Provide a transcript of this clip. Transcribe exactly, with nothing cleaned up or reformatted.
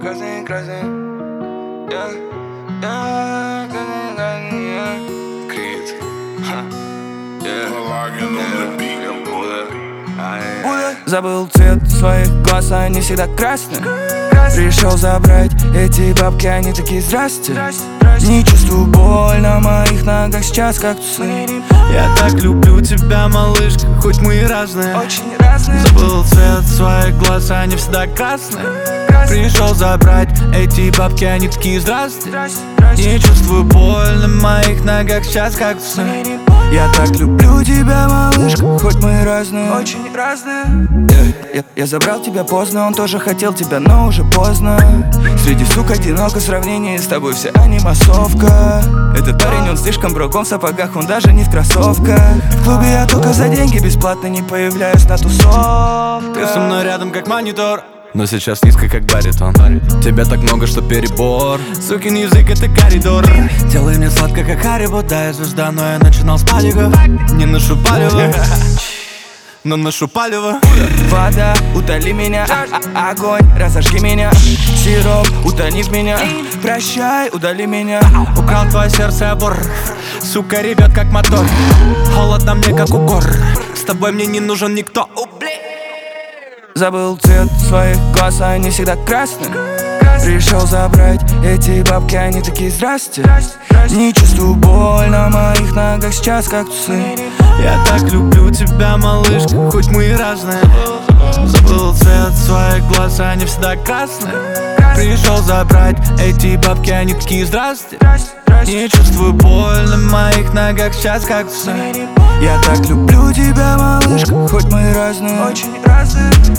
Красный, красный, yeah, yeah, красный, красный, yeah. Крит, ха, yeah, yeah. Забыл цвет своих глаз, они всегда красные. Пришел забрать эти бабки, они такие здрасте. Не чувствую боль на моих ногах сейчас, как тусы. Я так люблю тебя, малышка, хоть мы и разные. Очень разные. Забыл цвет своих глаз, они всегда красные. Пришел забрать эти бабки, они такие здрасте. Не чувствую боль на моих ногах сейчас, как тусы. Я так люблю тебя, малышка, хоть мы и разные. Очень разные. yeah, я, я забрал тебя поздно, он тоже хотел тебя, но уже поздно. Среди сук одиноко, в сравнении с тобой вся они массовка. Этот парень, он слишком брок, он в сапогах, он даже не в кроссовках. В клубе я только за деньги, бесплатно не появляюсь на тусовках. Ты со мной рядом, как монитор, но сейчас низко, как баритон. Тебя так много, что перебор. Сукин язык — это коридор. Делай мне сладко, как Харибо. Да, я звезда, но я начинал с палева. Не ношу палево, но ношу палево. Вода, утоли меня, а -а огонь, разожги меня. Сироп, утони в меня. Прощай, удали меня. Украл твое сердце, обор. Сука, ребят, как мотор. Холодно мне, как укор. С тобой мне не нужен никто. Забыл цвет своих глаз, они всегда красные. Пришел забрать эти бабки, они такие здрасте. Не чувствую боль на моих ногах сейчас, как тусы. Я так люблю тебя, малышка, хоть мы и разные. Забыл цвет своих глаз, они всегда красные. Пришел забрать эти бабки, они такие здрасте. Не чувствую боль на моих ногах сейчас, как тусы. Я так люблю тебя, малышка, хоть мы и разные. Очень разные.